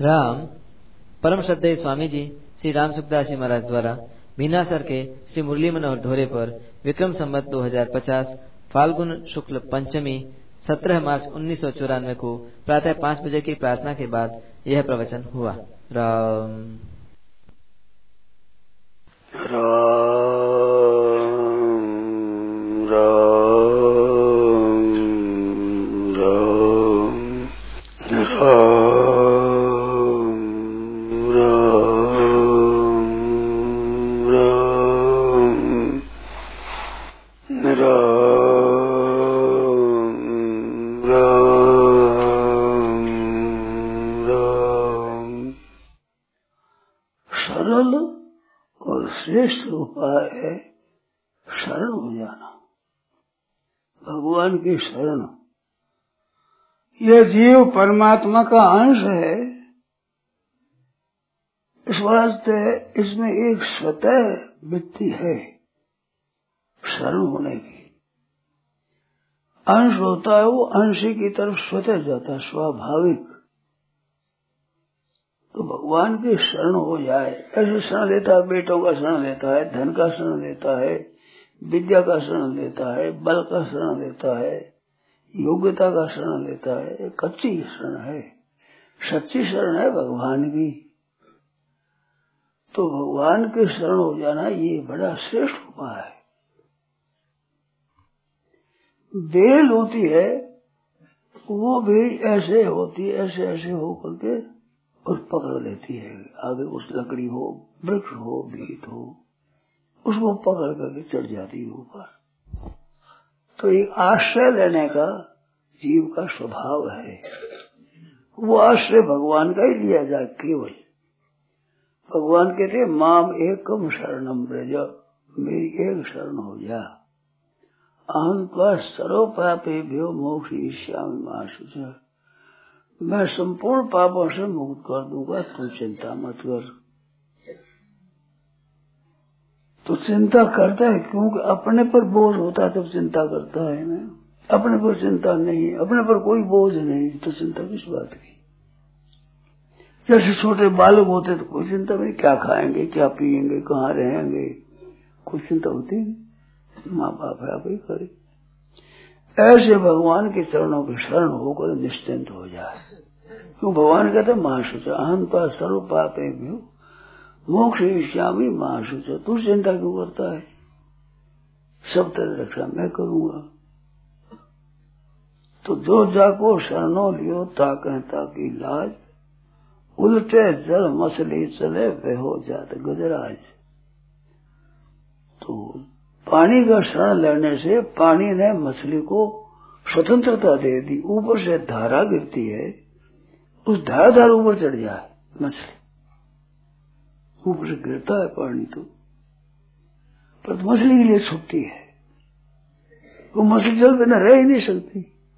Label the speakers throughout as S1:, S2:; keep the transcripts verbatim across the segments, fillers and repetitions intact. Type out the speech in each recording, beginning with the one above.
S1: राम परम श्रद्धेय स्वामी जी श्री राम सुखदास जी महाराज द्वारा मीनासर के श्री मुरली मनोहर धोरे पर विक्रम संवत दो हजार पचास फाल्गुन शुक्ल पंचमी सत्रह मार्च उन्नीस सौ चौरानवे को प्रातः पाँच बजे की प्रार्थना के बाद यह प्रवचन हुआ। राम
S2: राम राम सरल और श्रेष्ठ उपाय है शरण हो जाना, भगवान की शरण। यह जीव परमात्मा का अंश है, इस वास्ते इसमें एक स्वतः वृत्ति है शरण होने की। अंश होता है वो अंशी की तरफ स्वतः जाता है, स्वाभाविक। तो भगवान की शरण हो जाए, ऐसे शरण लेता है, बेटों का शरण लेता है, धन का शरण लेता है, विद्या का शरण लेता है, बल का शरण लेता है, योग्यता का शरण लेता है। कच्ची शरण है, सच्ची शरण है भगवान की। तो भगवान के शरण हो जाना ये बड़ा श्रेष्ठ उपाय है। बेल होती है वो भी ऐसे होती है, ऐसे ऐसे हो करके और पकड़ लेती है। आगे उस लकड़ी हो, वृक्ष हो, भीत हो, उसको पकड़ करके चढ़ जाती है ऊपर। तो एक आश्रय लेने का जीव का स्वभाव है, वो आश्रय भगवान का ही लिया जाए केवल। भगवान कहते माम एकम शरणम ब्रज, मेरी एक शरण हो जा, अहम त्वा सर्व पापेभ्यो मोक्षयिष्यामि मा शुचः, मैं संपूर्ण पापों से मुक्त कर दूंगा, तू चिंता मत कर। तो चिंता करता है क्योंकि अपने पर बोझ होता है तब चिंता करता है ना। अपने पर चिंता नहीं, अपने पर कोई बोझ नहीं, तो चिंता किस बात की। जैसे छोटे बालक होते तो कोई चिंता नहीं, क्या खाएंगे, क्या पिएंगे, कहाँ रहेंगे, कोई चिंता होती नहीं, माँ बाप है आप ही करे। ऐसे भगवान के चरणों की शरण होकर निश्चिंत हो जाए। क्यों भगवान कहते महाशुच अहम तो सर्व पापे भी मोक्षयिष्यामि महाशुच, तू चिंता क्यों करता है, सब तरह रक्षा मैं करूंगा। तो जो जाको शरणो लियो ताकह ताकि लाज, उल्टे जल मछली चले वे हो जाते गजराज। तो पानी का शरण लेने से पानी ने मछली को स्वतंत्रता दे दी। ऊपर से धारा गिरती है, उस धाराधार ऊपर चढ़ जाए मछली, ऊपर से गिरता है पानी तो, पर मछली के लिए छुट्टी है, वो मछली जल बिना रह ही नहीं सकती।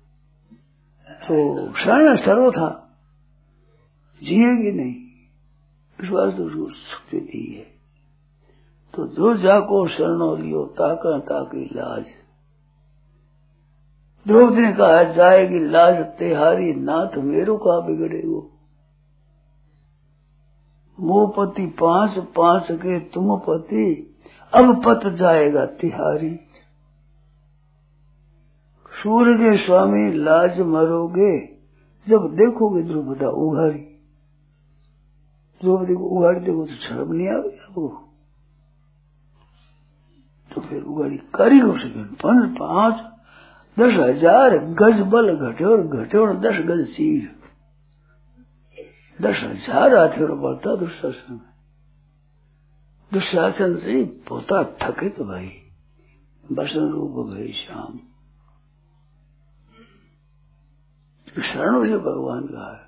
S2: तो शरण सर्व था, जिएगी नहीं, इस वास्ते उसको छुट्टी दी है। तो जो जाको शरणो लियो ताका ताकि लाज, द्रौपदी ने कहा जाएगी लाज तेहारी, नाथ मेरो का बिगड़े वो। वो पति पांच पांच के तुम पति, अब पत जाएगा तिहारी। सूर्य के स्वामी लाज मरोगे जब देखोगे द्रौपदा उघाड़ी। द्रौपदी को उघाड़ी देखो तो शर्म नहीं आ गया वो, तो फिर उघाड़ी करेगा उसे पंद्रह पांच दस हजार गज बल घटे और घटे और दस गज चीर, दस हजार हाथियों बढ़ता दुशासन में। दुशासन से पोता थकित भाई बसन रूप गई शाम। शरण से भगवान का है।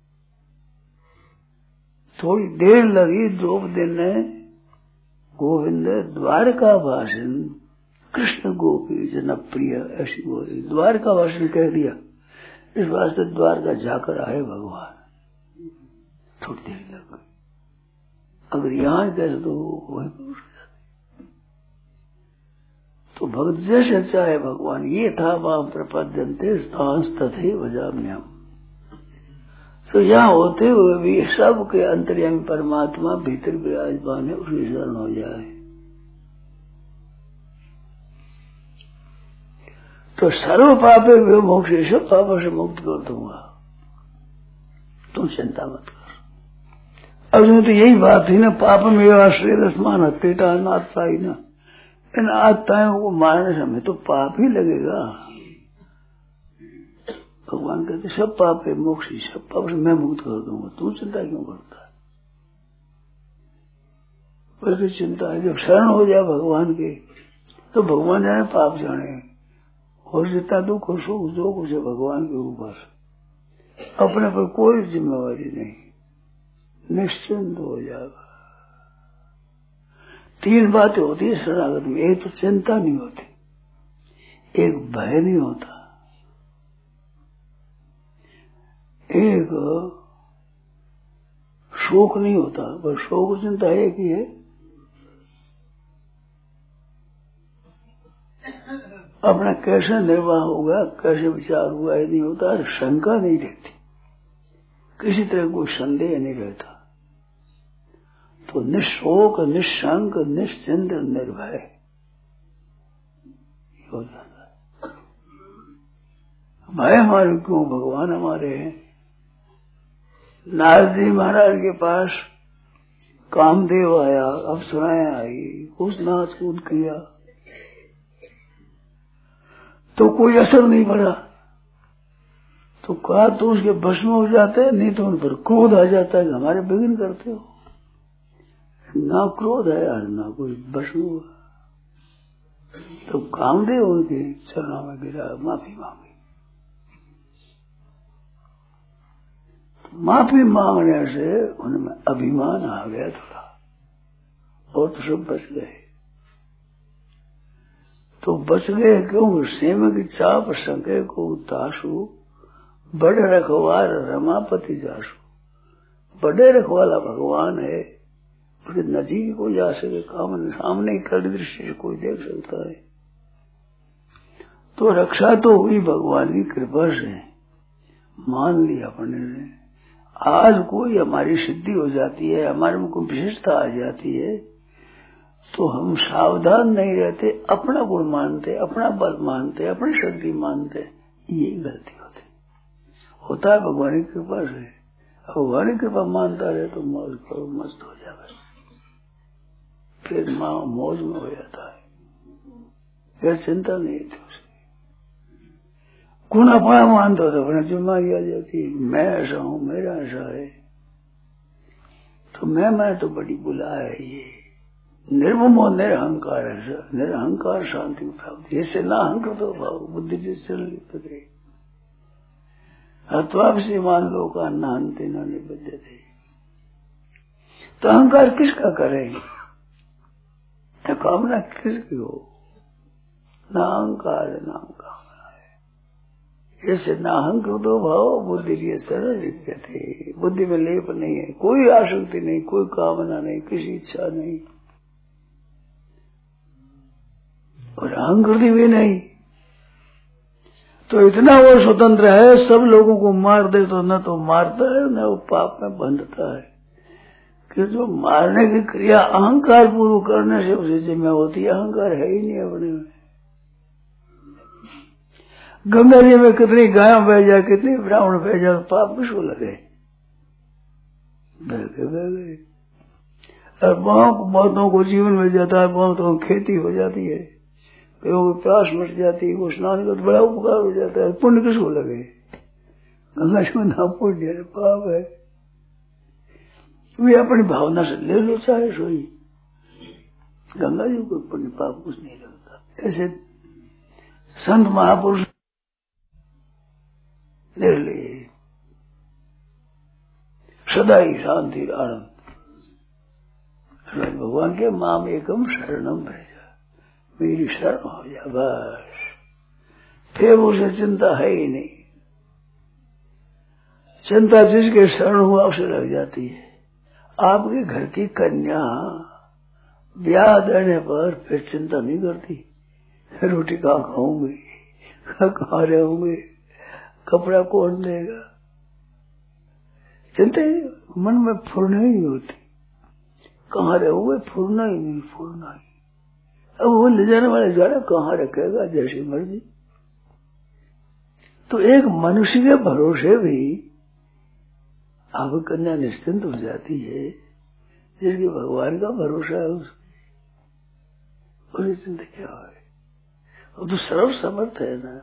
S2: थोड़ी देर लगी द्रौपदी ने गोविंद द्वारका भाषण कृष्ण गोपी जन प्रिय ऐसी बोली, द्वारका भाषण कह दिया। इस वास्ते द्वारका जाकर आए भगवान। थोड़ी देर लग गई, अगर यहाँ कैसे तो वही पहुंच जाते। तो भक्त जैसे चाहे भगवान, ये था वाम प्रपद्यन्ते स्थांस तथे वजाम्यम। तो यहाँ होते हुए भी सबके अंतर्यामी परमात्मा भीतर विराजमान है, उसकी शरण हो जाए तो सर्व पापे विमोक्ष, सब पापों से मुक्त कर दूंगा, तुम चिंता मत कर। अब तो यही बात थी ना, पाप में आश्रय दसमान हत्या नात्ता ही ना, इन आत्ताओं को मारने से हमें तो पाप ही लगेगा। भगवान कहते सब पाप है मोक्ष, सब पाप से मैं मुक्त कर दूंगा, तू चिंता क्यों करता है? बल्कि चिंता है जब शरण हो जाए भगवान के तो भगवान जाने पाप जाने, और जितना दुख हो सुख जो कुछ है भगवान के ऊपर, अपने पर कोई जिम्मेवारी नहीं, निश्चिंत हो जाएगा। तीन बातें होती है शरणागत में, एक तो चिंता नहीं होती, एक भय नहीं होता, एक शोक नहीं होता। बस शोक चिंता एक ही है, अपना कैसे निर्वाह होगा, कैसे विचार हुआ ये नहीं होता, शंका नहीं रहती, किसी तरह कोई संदेह नहीं रहता। तो निशोक निशंक निश्चिंत निर्भय हो जाता है। भय हमारे क्यों, भगवान हमारे हैं। नारद जी महाराज के पास कामदेव आया, अप्सराएं आई, कुछ नाच कूद किया तो कोई असर नहीं पड़ा, तो कहा तो उसके बस में हो जाते हैं, नहीं तो उन पर क्रोध आ जाता है, हमारे विघ्न करते हो। ना क्रोध है यार, ना कोई बस में हुआ, तो कामदेव उनके चरणों में गिरा, माफी मांगी। तो माफी मांगने से उनमें अभिमान आ गया थोड़ा, और तो सब बच गए। तो बच गए क्यों? सेम की चाप संके को तासु, बड़े रखवार रमापति जासु। बड़े रखवाला भगवान है, उसके नजीक को जा सके, काम सामने कड़ी दृष्टि से कोई देख सकता है। तो रक्षा तो हुई भगवान की कृपा से, मान लिया अपने ने। आज कोई हमारी सिद्धि हो जाती है, हमारे में कोई विशेषता आ जाती है, तो हम सावधान नहीं रहते, अपना गुण मानते, अपना बल मानते, अपनी शक्ति मानते, ये गलती होती होता है भगवान की कृपा से। भगवान की कृपा मानता रहे तो मौज करो, मस्त हो जाएगा, फिर माँ मौज में हो जाता है, यह चिंता नहीं थी उसे। गुण अपना मानता था, अपना जिम्मेदारी आ जाती है, मैं ऐसा हूं, मेरा ऐसा है, तो मैं मैं तो बड़ी बुला है। ये निर्ममो निरहंकार है, निरहंकार शांति की प्राप्ति, इससे ना अहंकृत हो भाव बुद्धि जिससे लिपते अत्वापसी मान लो का नानते न निबद्ध थे। तो अहंकार किसका करें, कामना किसकी हो? ना अहंकार है ना कामना है, इससे ना अहंकृत हो भाव बुद्धि के सरल लिखते थे। बुद्धि में लेप नहीं है, कोई आसक्ति नहीं, कोई कामना नहीं, किसी इच्छा नहीं, और अहंकृति भी नहीं। तो इतना वो स्वतंत्र है, सब लोगों को मार दे तो न तो मारता है न वो पाप में बंधता है, कि जो मारने की क्रिया अहंकार पूर्व करने से उसे जिम्मे होती है, अहंकार है ही नहीं अपने में। गंगा जी में कितनी गाय बह जाए, कितनी ब्राह्मण बह जाए, पाप किसको लगे? बह गए बह गए। और बहुत बहुतों को जीवन मिल जाता है, बहुतों को खेती हो जाती है, कहीं प्यास मच जाती है, वो स्नान का तो बड़ा उपकार हो जाता है, पुण्य किसको लगे? गंगा जी में ना पुण्य है, पाप है। वे अपनी भावना से ले लो चाहे सोई, गंगा जी को पुण्य पाप कुछ नहीं लगता। ऐसे संत महापुरुष निर्लय, सदा ही शांति आनंद। भगवान के माम एकम शरणम भेजा, मेरी शरण हो जा बस, फिर उसे चिंता है ही नहीं। चिंता जिसके शरण हुआ उसे लग जाती है। आपके घर की कन्या ब्याह देने पर फिर चिंता नहीं करती, रोटी कहाँ खाऊंगी, कहाँ रहूंगी, कपड़ा कौन देगा, चिंता मन में फुरना ही नहीं होती, कहाँ रहोगे, फुरना ही नहीं, फुरना ही। अब वो ले जाने वाले जाने कहाँ रखेगा, जैसी मर्जी। तो एक मनुष्य के भरोसे भी अब कन्या निश्चिंत हो जाती है, जिसकी भगवान का भरोसा है उसकी उसकी चिंता क्या है। वो तो सर्व समर्थ है ना।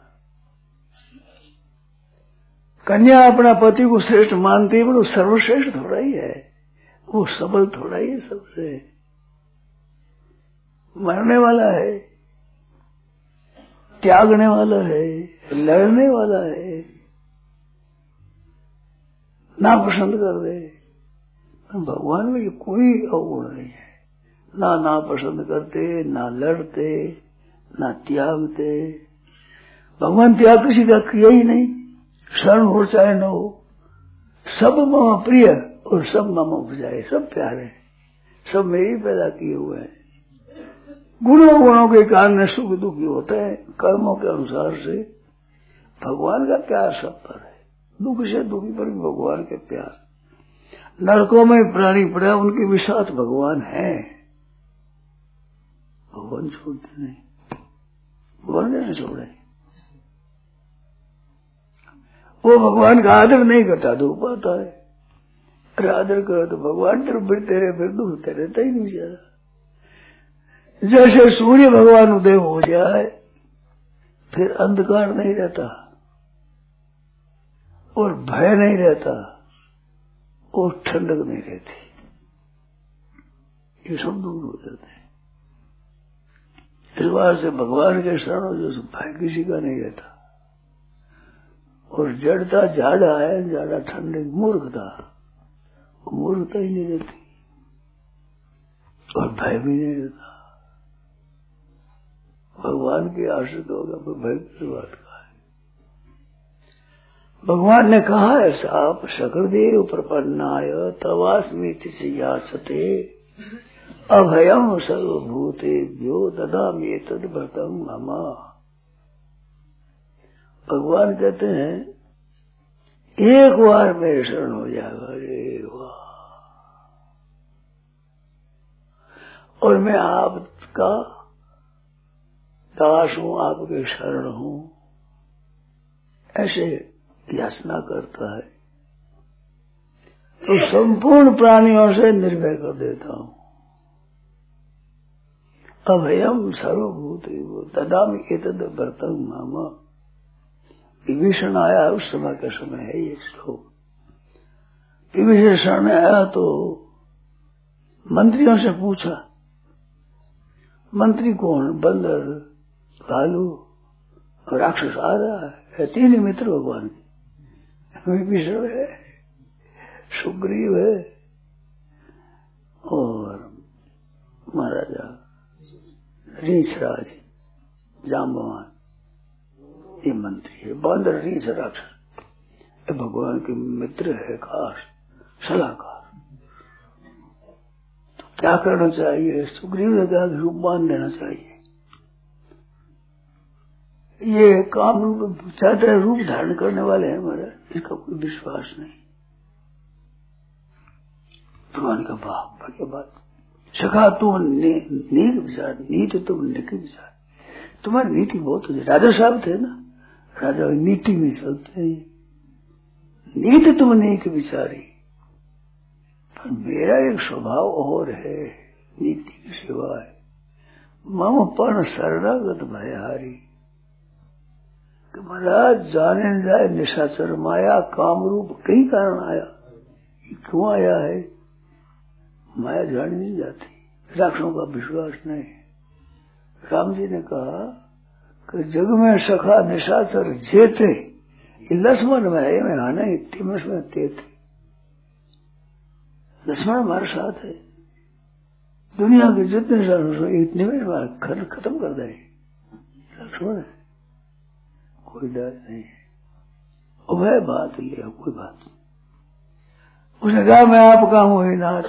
S2: कन्या अपना पति को श्रेष्ठ मानती है, पर वो सर्वश्रेष्ठ थोड़ा ही है, वो सबल थोड़ा ही है, सबसे मरने वाला है, त्यागने वाला है, लड़ने वाला है, ना पसंद कर दे। भगवान में कोई अवगुण नहीं है, ना ना पसंद करते, ना लड़ते, ना त्यागते। भगवान त्याग किसी का किया ही नहीं, शरण हो चाहे न हो, सब मामा प्रिय और सब मामा उपजाए, सब प्यारे, सब मेरी पैदा किए हुए हैं। गुणों गुणों के कारण सुख दुखी होते हैं, कर्मों के अनुसार से भगवान का प्यार सब पर है, दुख से दुखी पर भी भगवान के प्यार। नरकों में प्राणी पड़ा, उनके भी साथ भगवान है, भगवान छोड़ते नहीं, भगवान नहीं छोड़े। वो भगवान का आदर नहीं करता, दुख पाता है। अरे आदर करो तो भगवान तरफ फिरते रहे, फिर दुखते रहता ही नहीं बेचारा। जैसे सूर्य भगवान उदय हो जाए फिर अंधकार नहीं रहता और भय नहीं रहता और ठंडक नहीं रहती, ये सब दूर हो जाते हैं। इस बार से भगवान के शरण हो जो भय किसी का नहीं रहता। और जड़ता जाड़ा है, जाड़ा ठंडक मूर्खता, मूर्खता ही नहीं रहती और भय भी नहीं रहता। भगवान के आश्रित होगा तो भय की बात का है। भगवान ने कहा है साप शकरदेव प्रपन्नाय तवास्मीति याचते अभयम सर्वभूतेभ्यो ददामि तद व्रतम मम। भगवान कहते हैं एक बार मेरे शरण हो जाएगा, एक बार, और मैं आपका दास हूं, आपके शरण हूं, ऐसे याचना करता है तो संपूर्ण प्राणियों से निर्भय कर देता हूं। अभयम सर्वभूतेभ्यो ददामि एतद् व्रतं मम। विभीषण आया, उस समय का समय है ये श्लोक। विभीषण आया तो मंत्रियों से पूछा, मंत्री कौन, बंदर, भालू और राक्षस आ रहा है, तीन ही मित्र भगवान के, विभीषण है, सुग्रीव है और महाराजा रीछराज जाम्बवान, ये मंत्री है। बंदर रीछ राक्षस ये भगवान के मित्र है, खास सलाहकार। तो क्या करना चाहिए? सुग्रीव ने कहा कि रूप बांध देना चाहिए। ये काम रूप चाहते हैं, रूप धारण करने वाले हैं हमारा, इसका कोई विश्वास नहीं। भगवान का बाप बढ़िया बात, सखा तुम नीक विचार, नीति तुम निकी विचार, तुम्हारी नीति बहुत है। राजा साहब थे ना, राजा नीति में चलते हैं, नीति तुम नीक विचारी, पर मेरा एक स्वभाव और है, नीति की सेवा है। मम पण शरणागत भयहारी, कि महाराज जाने न जाए निशाचर माया काम रूप कई कारण आया, क्यों आया है? माया जानी नहीं जाती, राक्षसों का विश्वास नहीं। राम जी ने कहा कि जग में सखा निशाचर जेते, ये लक्ष्मण में है, में आना ही तिमस में तेते। लक्ष्मण हमारे साथ है, दुनिया के जितने सारे इतने में खत्म कर दे, लक्ष्मण है, कोई डर नहीं है। वह बात लिया, कोई बात नहीं। उसने कहा मैं आपका हूं ही नाथ,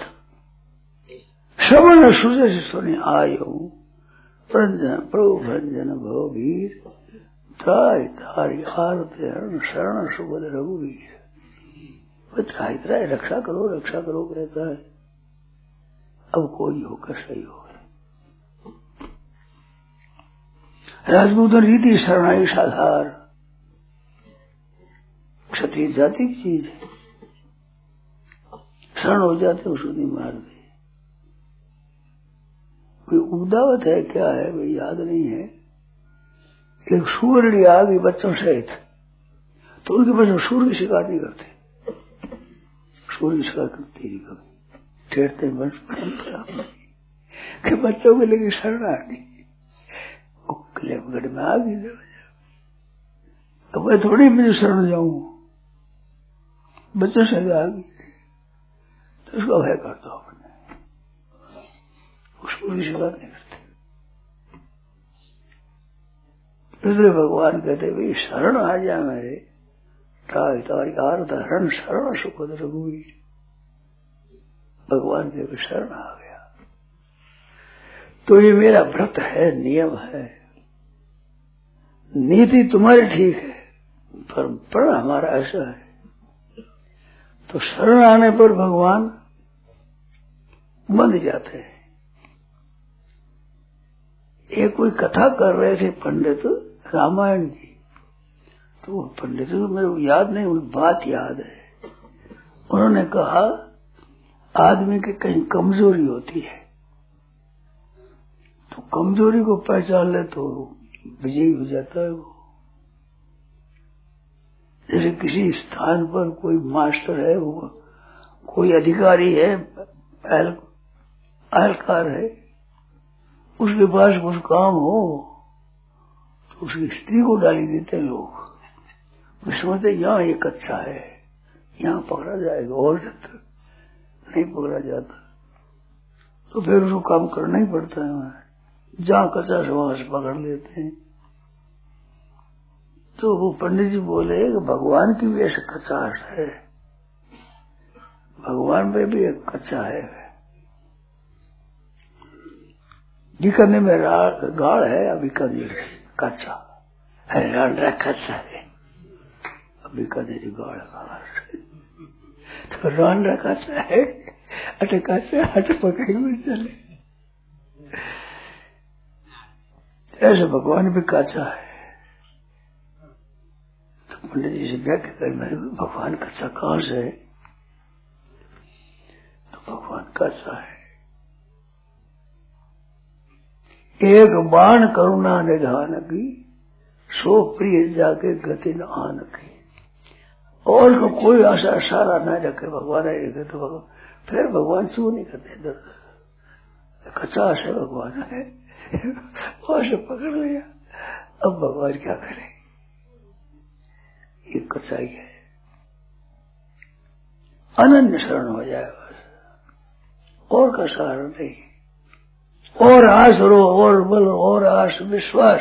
S2: श्रवण सुजय से सुने आयो, प्रंजन प्रभु भंजन भववीर, त्राय तारी आरत शरण सुबद रघुवीर। इतना इतना रक्षा करो रक्षा करो कहता है। अब कोई होकर सही हो। राजपूतन रीति शरणाई साधार, क्षत्रिय जाति की चीज है, शरण हो जाते उसको नहीं मारते। कोई उदावत है क्या है भाई याद नहीं है। एक सूर्य आ गई बच्चों सहित, तो उनके बच्चों सूर्य की शिकार नहीं करते, सूर्य की शिकार करते ही कभी ठेरते वंश परंपरा के बच्चों को लेकर शरण आ गई, क्लेमगढ़ में आ गई। तो मैं थोड़ी मुझे शरण जाऊं, बच्चों से आ गई तो उसको भय कर दो अपने, उसको भी शिकार नहीं करते। इसलिए भगवान कहते भाई शरण आ जाए मेरे, तारी तारी आर धरण शरण सुखद रघुवीर। भगवान के शरण आ गया तो ये मेरा व्रत है, नियम है, नीति तुम्हारी ठीक है, परंपरा हमारा ऐसा है। तो शरण आने पर भगवान बंध जाते हैं। ये कोई कथा कर रहे थे पंडित रामायण की, तो वो पंडित को मेरे को याद नहीं, उन बात याद है। उन्होंने कहा आदमी की कहीं कमजोरी होती है, तो कमजोरी को पहचान ले तो विजयी हो जाता है वो। जैसे किसी स्थान पर कोई मास्टर है, वो कोई अधिकारी है, अहलकार है, उसके पास कुछ काम हो तो उसकी स्त्री को डाली देते लोग। वो समझते यहाँ ये कच्चा है, यहाँ पकड़ा जाएगा, और जब नहीं पकड़ा जाता तो फिर उसको काम करना ही पड़ता है। जहाँ कच्चा से वहां से पकड़ लेते हैं। तो वो पंडित जी बोले कि भगवान की भी ऐसा कचाश है, भगवान पे भी एक कच्चा है। बीकानेर में गाड़ है, अभी बीकानेर कच्चा है, रांडरा कच्चा है, अभी बीकानेर गाड़ तो रांडरा कच्चा है, अटे कच्चा हट पकड़े हुए चले। ऐसे भगवान भी कच्चा है। तो पंडित जी से व्याख्या कर, मेरे भगवान कच्चा कहां से है? तो भगवान कच्चा है। एक बाण करुणा निधान की, सो प्रिय जाके गति न आन की। और को कोई आशा सारा न रखे, भगवान ही रखे तो भगवान फिर भगवान शू नहीं करते। कच्चा है भगवान है, और से पकड़ लिया। अब भगवान क्या करे, ये कच्चाई है। अनन्य शरण हो जाए बस, और का सहारा नहीं। और आस रो, और बल, और आस विश्वास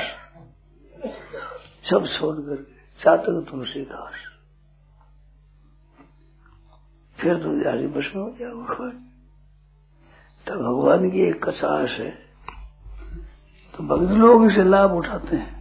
S2: सब छोड़ करके चातक तुलसीदास, फिर तुम जारी बस में हो जाओ भगवान। तो भगवान की एक कचाश है, तो भक्त लोग इसे लाभ उठाते हैं।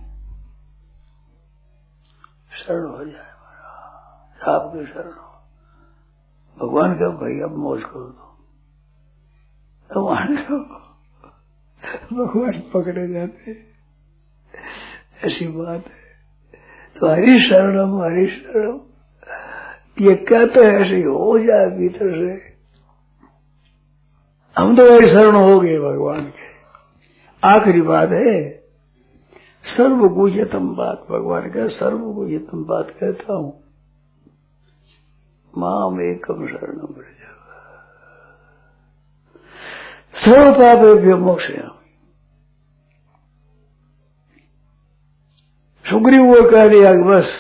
S2: शरण हो जाए आपके शरण हो, भगवान का भाई अब मौज कर दो, भगवान को भगवान पकड़े जाते, ऐसी बात है। तो हरि शरणम हरि शरणम ये कहते हैं, ऐसे हो जाए भीतर से। हम तो वही शरण हो गए भगवान के। आखिरी बात है सर्वगुह्यतम बात, भगवान का सर्वगुह्यतम बात कहता हूं, माम एकम शरणम व्रज सर्व पापेभ्यो मोक्षयामि। सुग्रीव वो कह दिया कि बस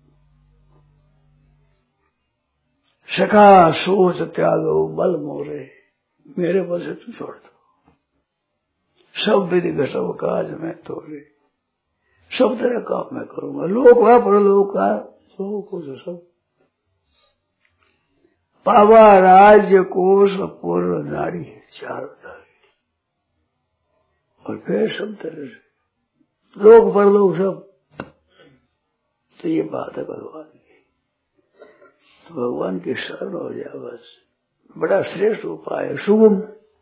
S2: सखा सोच त्यागो बल मोरे, मेरे बल से तू छोड़ दो। सब विधि का सब काज मैं तोड़े, सब तरह काम मैं करूंगा, लोक है परलोक है सो कुछ सब। पावा राज्य कोश पूर्व नारी चार धारी, और फिर सब तरह से लोक परलोक सब। तो ये बात है भगवान की। तो भगवान की शरण हो जाए बस, बड़ा श्रेष्ठ उपाय है, सुगम।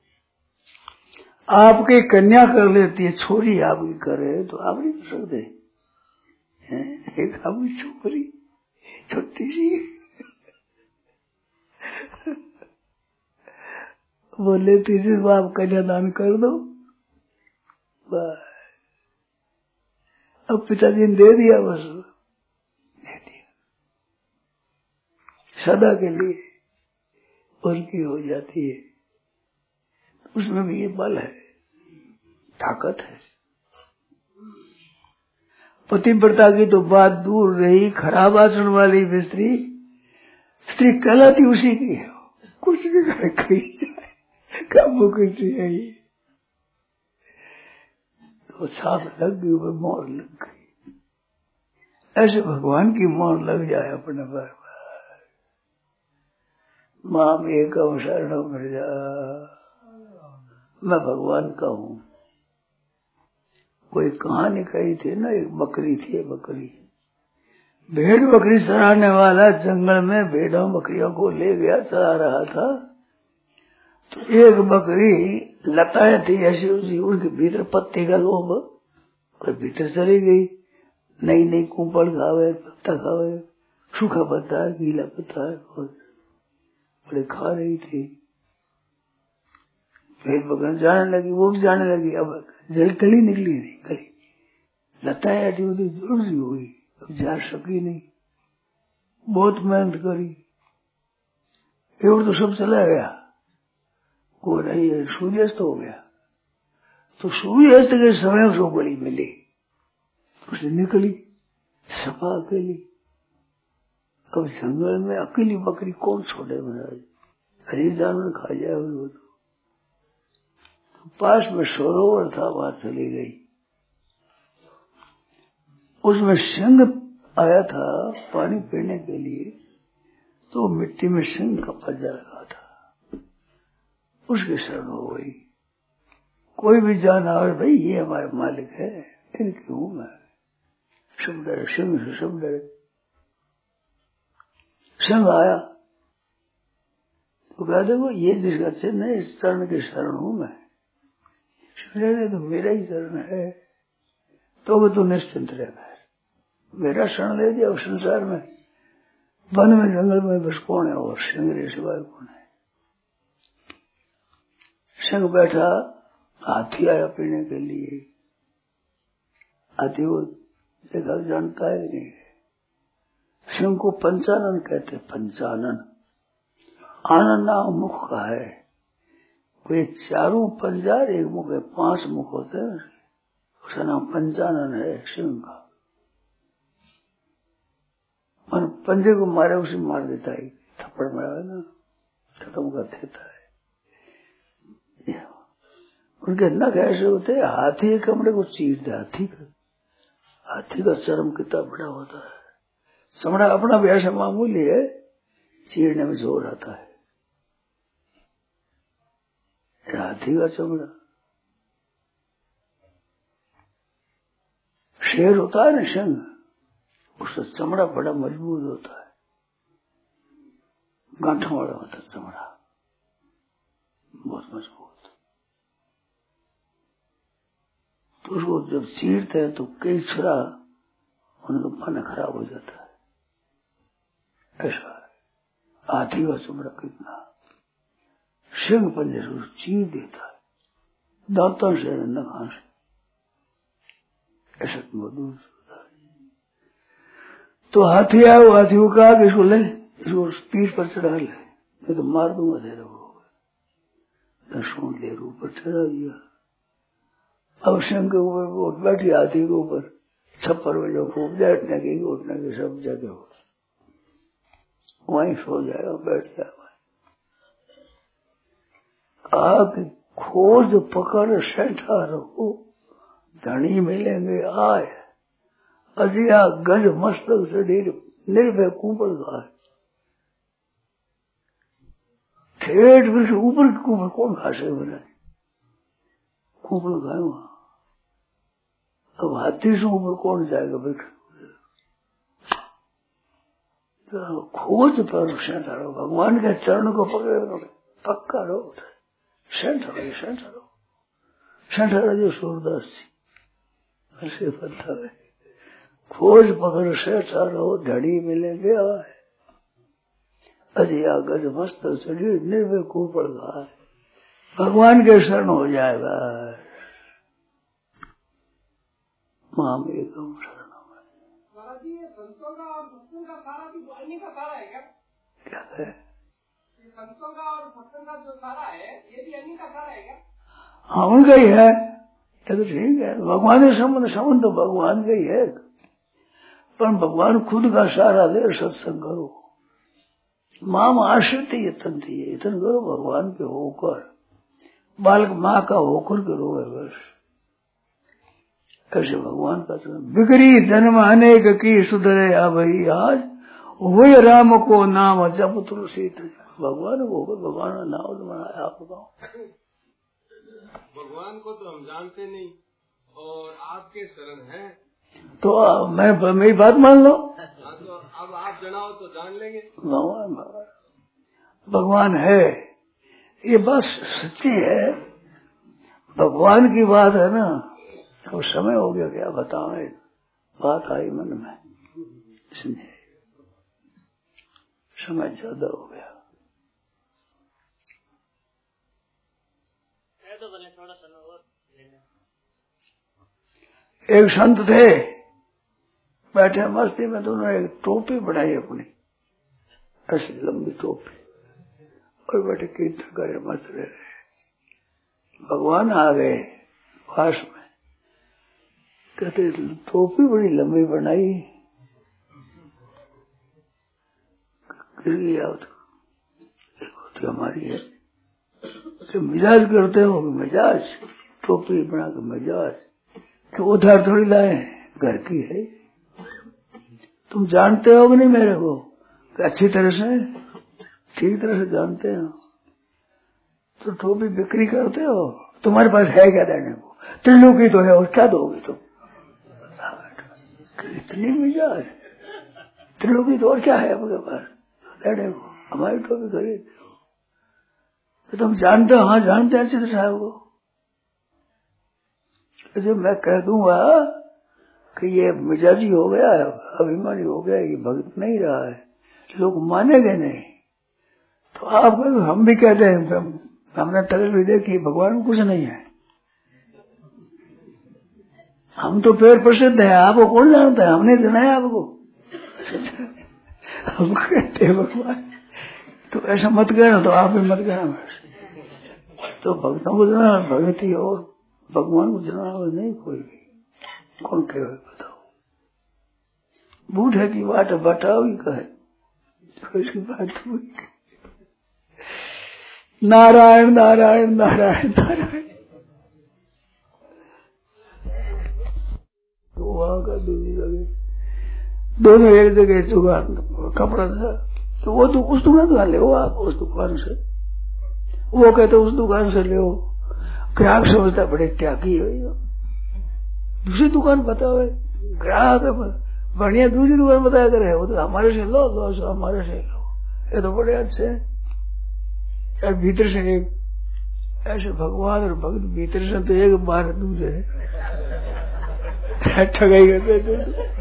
S2: आपकी कन्या कर लेती है, छोरी आपकी करे तो आप नहीं कर सकते हैं? एक आपकी छोरी छोटी सी वो लेती थी, तो आप कन्यादान कर दो। अब पिताजी ने दे दिया, बस दे दिया सदा के लिए, उनकी हो जाती है। उसमें भी ये बल है, ताकत है। पतिव्रता की तो बात दूर रही, खराब आचरण वाली स्त्री स्त्री कहलाती उसी की है, कुछ भी करे कही जाए, काबू करती है ये। तो साफ लग गई, वो मोहर लग गई। ऐसे भगवान की मोहर लग जाए अपने पर, माम एकम शरणम व्रजा, मैं भगवान का हूँ। कोई कहानी कही थी ना, एक बकरी थी, बकरी भेड़ बकरी चराने वाला जंगल में भेड़ों बकरियों को ले गया, चरा रहा था। तो एक बकरी लताएं थी ऐसी उसी, उनके भीतर पत्ते का लोभ, और भीतर चली गई। नई नई कुंपड़ खावे, पत्ता खावे, सूखा पत्ता है, गीला पत्ता है, बहुत बड़े खा रही थी। भेड़ बकरी जाने लगी, वो भी जाने लगी। अब जल कली निकली नहीं, कली लताएं ऐसी होती जुड़ सी हुई, अब जा सकी नहीं। बहुत मेहनत करी, एक तो सब चला गया, को नहीं है, सूर्यास्त हो गया। तो सूर्यास्त के समय उसको बड़ी मिली, उसे निकली सपा अकेली। अब जंगल में अकेली बकरी कौन छोड़े महाराज, हरी जानवर खा जाए वो। तो, तो पास में सरोवर था, वहां चली गई। उसमें सिंह आया था पानी पीने के लिए, तो मिट्टी में सिंह का पंजा लगा था, उसकी शरण हो गई। कोई भी जान आवे, भाई ये हमारे मालिक है, इनकी हूं मैं। सब डरे, सिंह से सब डरे। सिंह आया तो कहा, देखो ये जिसका चिन्ह है, इस चरण की शरण हूं मैं। सिंह तो मेरा ही चरण है, तो तू निश्चिंत रह, मेरा शरण ले दिया। उस संसार में वन में जंगल में बस कौन है, और सिंह रे सिवाय कौन है। सिंह बैठा, हाथी आया पीने के लिए। हाथी वो देखा जानता है नहीं, सिंह को पंचानन कहते, पंचानन। आनंद नाम मुख का है, कोई चारों पंजार एक मुख है, पांच मुख होते हैं, उसका नाम पंचानन है सिंह का। और पंजे को मारे उसे मार देता है, थप्पड़ मारा ना, खत्म कर देता है। उनके नख ऐसे होते हैं, हाथी के कमरे को चीर दे। हाथी का हाथी का चर्म कितना बड़ा होता है, चमड़ा अपना भी ऐसा मामूली है, चीरने में जोर आता है। हाथी का चमड़ा, शेर होता है ना सिंह, उसका चमड़ा बड़ा मजबूत होता है, गांठों वाला होता है चमड़ा, बहुत मजबूत। तो उसको जब चीरते हैं तो कई छुरा उनका फन खराब हो जाता है, ऐसा है। हाथी का चमड़ा कितना, सिंह पंजे से चीर देता है, दांतों से नखों से, ऐसा मधुर होता है। तो हाथी आया, वो हाथी को कहा कि इसको ले, इसको पीठ पर चढ़ा ले, मैं तो मार दूंगा तेरे को। ले ऊपर चढ़ा दिया। अब सिंह के ऊपर बैठी, हाथी के ऊपर छप्पर में जो खूब बैठने की उठने की सब जगह हो, वहीं सो जाएगा, बैठ जाएगा। आग खोज पकड़ सैठा रहो, धनी मिलेंगे आए, अजिया गज मस्तक से निर्भय कुंपड़ गाय। ठेठ वृक्ष ऊपर के कुंपड़ कौन खा सके बना, कुंपड़ गाय वहां। अब हाथी से ऊपर कौन जाएगा वृक्ष। तो खोज पर सेंट रहो, भगवान के चरण को पकड़े पक्का रहो, सेंट रहो, सेंट रहो, सेंट रहो जो सूरदास जी ऐसे पता है। खोज पकड़ सेंट रहो, धड़ी मिलेंगे आए, अजिया गज मस्त शरीर निर्भय को पड़ रहा है, भगवान के शरण हो जाएगा। माम एकम शरण
S3: संतों का और सत्संग का सारा भी वाणी का सारा है क्या?
S2: क्या है?
S3: संतों का और सत्संग का जो सारा है ये भी अन्य का सारा है क्या?
S2: हाँ उनका ही है, ये तो ठीक है। भगवान के संबंध संबंध तो भगवान का ही है, पर भगवान खुद का सारा ले सत्संग करो। माम आश्रित यतन थी, यतन करो भगवान के होकर, बालक माँ का होकर करो है बस। ऐसे भगवान का तो बिगड़ी जन्म अनेक की सुधरे अभई आज, वही राम को नाम जप तुलसी। भगवान को होकर भगवान का नाम बनाया। आप बताओ,
S3: भगवान को तो हम जानते नहीं और आपके शरण है
S2: तो आ, मैं मेरी बात मान लो।
S3: तो अब आप जनाओ तो जान लेंगे।
S2: भगवान भगवान भगवान है, ये बात सच्ची है। भगवान की बात है ना, तो समय हो गया क्या बताओ, बात आई मन में, इसलिए समय ज्यादा हो गया। एक संत थे, बैठे मस्ती में, तो उन्होंने एक टोपी बनाई अपनी, ऐसी लंबी टोपी, और बैठे कीर्तन करे, मस्त रह रहे। भगवान आ गए पास में, कहते टोपी बड़ी लंबी बनाई, किसकी याद होती हमारी है कि मिजाज करते हो, मिजाज टोपी बना के मिजाज, कि उधार थोड़ी लाए, घर की है। तुम जानते हो कि नहीं मेरे को, कि अच्छी तरह से ठीक तरह से जानते हो, तो टोपी बिक्री करते हो, तुम्हारे पास है क्या देने को? त्रिलोकी तो है, और क्या दोगे तुम? इतनी मिजाज, त्रिलोकी तो और क्या है आपके पास देने को? हमारी टोपी खरीद, तो तुम जानते हो? हाँ जानते हैं अच्छी तरह साहब को। जब मैं कह दूंगा कि ये मिजाजी हो गया है, अभिमानी हो गया, ये भक्त नहीं रहा है, लोग मानेंगे नहीं। तो आप हम भी कहते हैं, हमने तस्वीर देखी, भगवान कुछ नहीं है, हम तो पेड़ प्रसिद्ध है, आपको कौन जानता है? हमने जनाया आपको। हम कहते हैं भगवान, तो ऐसा मत कहना, तो आप भी मत कहना। तो भक्तों को जना भगती और भगवान को जना नहीं कोई भी, कौन कहे बताओ? बूढ़े की बात बताओ ही कहे, तो इसकी बात हुई। नारायण नारायण नारायण नारायण, तो वहां का दूसरी जगह, दोनों एक जगह दुकान कपड़ा था, तो वो तो उस दुकान से ले आप, उस दुकान से, वो कहते उस दुकान से ले, ग्राहक समझता बड़े त्यागी है, दूसरी दुकान बताओ, ग्राहक बढ़िया दूसरी दुकान बताया करे, वो तो हमारे से लो, लो सो हमारे से लो, ये तो बड़े अच्छे हैं। यार भीतर से एक ऐसे भगवान और भक्त भीतर से तो एक बार दूसरे ठगाई करते थे।